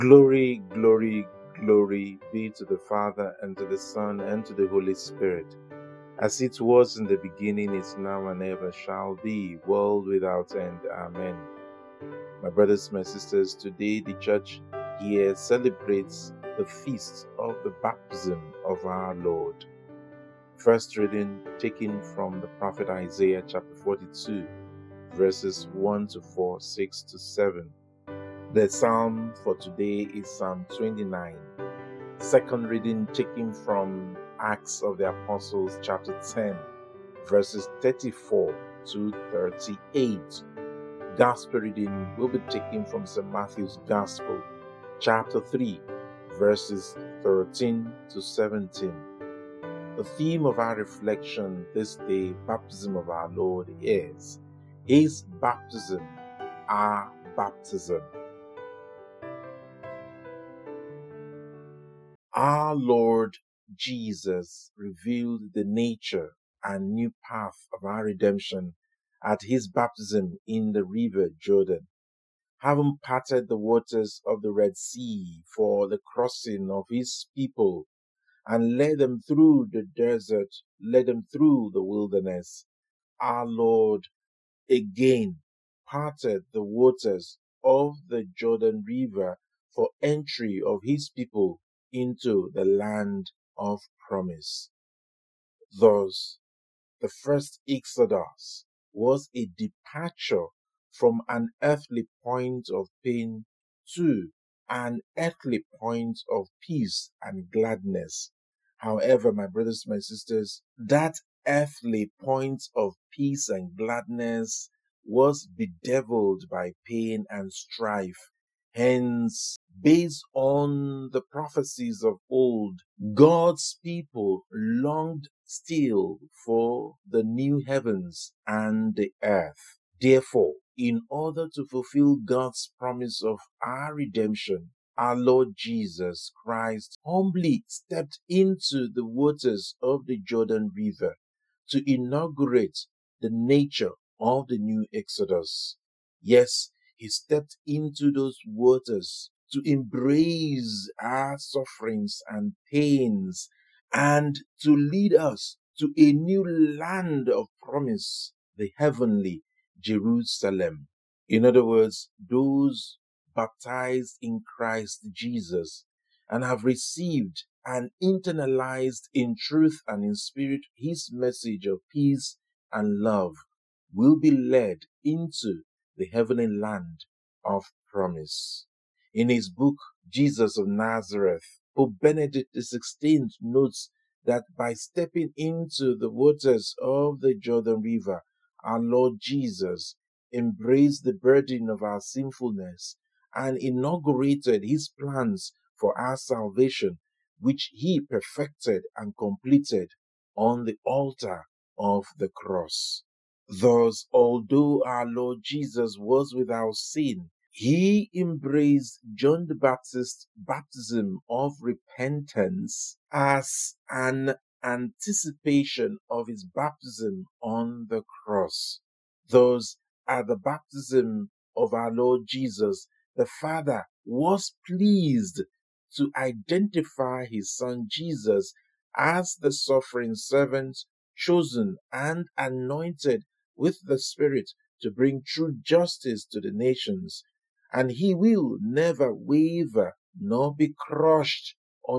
Glory, glory, glory be to the Father, and to the Son, and to the Holy Spirit, as it was in the beginning, is now, and ever shall be, world without end. Amen. My brothers, my sisters, today the church here celebrates the feast of the baptism of our Lord. First reading taken from the prophet Isaiah chapter 42, verses 1 to 4, 6 to 7. The psalm for today is Psalm 29. Second reading taken from Acts of the Apostles chapter 10, verses 34 to 38. Gospel reading will be taken from St. Matthew's Gospel chapter 3, verses 13 to 17. The theme of our reflection this day, baptism of our Lord, is His baptism, our baptism. Our Lord Jesus revealed the nature and new path of our redemption at His baptism in the river Jordan, having parted the waters of the Red Sea for the crossing of His people, and led them through the desert, led them through the wilderness. Our Lord again parted the waters of the Jordan River for entry of His people into the land of promise. Thus, the first Exodus was a departure from an earthly point of pain to an earthly point of peace and gladness. However, my brothers, my sisters, that earthly point of peace and gladness was bedeviled by pain and strife. Hence, based on the prophecies of old, God's people longed still for the new heavens and the earth. Therefore, in order to fulfill God's promise of our redemption, our Lord Jesus Christ humbly stepped into the waters of the Jordan River to inaugurate the nature of the new Exodus. Yes, He stepped into those waters to embrace our sufferings and pains and to lead us to a new land of promise, the heavenly Jerusalem. In other words, those baptized in Christ Jesus and have received and internalized in truth and in spirit His message of peace and love will be led into the heavenly land of promise. In his book, Jesus of Nazareth, Pope Benedict XVI notes that by stepping into the waters of the Jordan River, our Lord Jesus embraced the burden of our sinfulness and inaugurated His plans for our salvation, which He perfected and completed on the altar of the cross. Thus, although our Lord Jesus was without sin, He embraced John the Baptist's baptism of repentance as an anticipation of His baptism on the cross. Thus, at the baptism of our Lord Jesus, the Father was pleased to identify His Son Jesus as the suffering servant, chosen and anointed with the Spirit to bring true justice to the nations, and He will never waver nor be crushed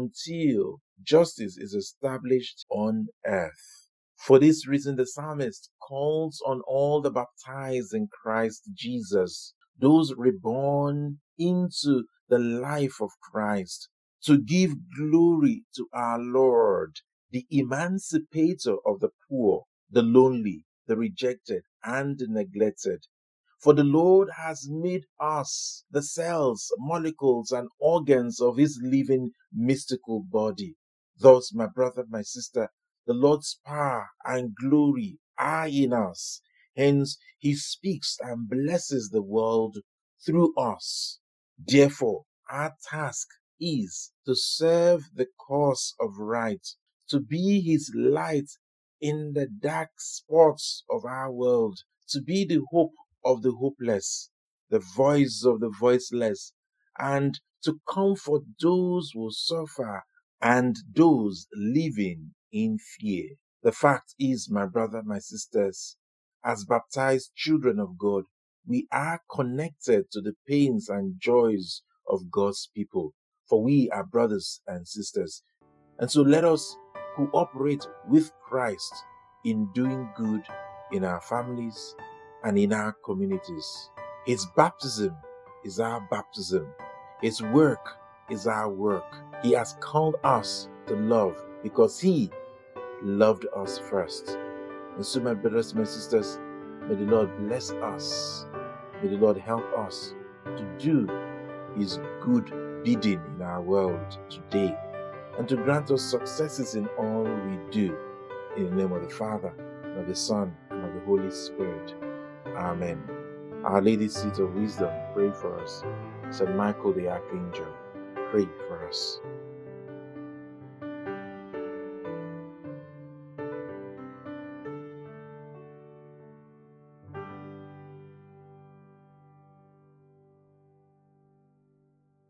until justice is established on earth. For this reason, the psalmist calls on all the baptized in Christ Jesus, those reborn into the life of Christ, to give glory to our Lord, the emancipator of the poor, the lonely, the rejected, and the neglected. For the Lord has made us the cells, molecules, and organs of His living mystical body. Thus, my brother, my sister, the Lord's power and glory are in us. Hence, He speaks and blesses the world through us. Therefore, our task is to serve the cause of right, to be His light in the dark spots of our world, to be the hope of the hopeless, the voice of the voiceless, and to comfort those who suffer and those living in fear. The fact is, my brother, my sisters, as baptized children of God, we are connected to the pains and joys of God's people, for we are brothers and sisters. And so let us cooperate with Christ in doing good in our families and in our communities. His baptism is our baptism. His work is our work. He has called us to love because He loved us first. And so, my brothers, my sisters, may the Lord bless us. May the Lord help us to do His good bidding in our world today, and to grant us successes in all we do. In the name of the Father, and of the Son, and of the Holy Spirit. Amen. Our Lady, Seat of Wisdom, pray for us. Saint Michael the Archangel, pray for us.